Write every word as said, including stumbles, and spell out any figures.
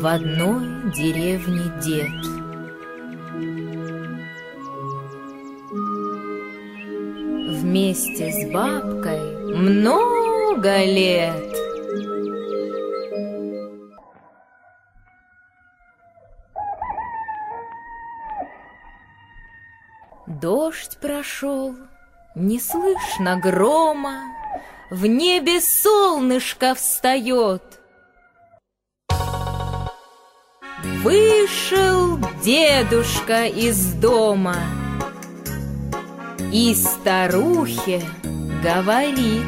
одной деревне дед. Вместе с бабкой много лет дождь прошел, не слышно грома, в небе солнышко встает. Вышел дедушка из дома и старухе говорит: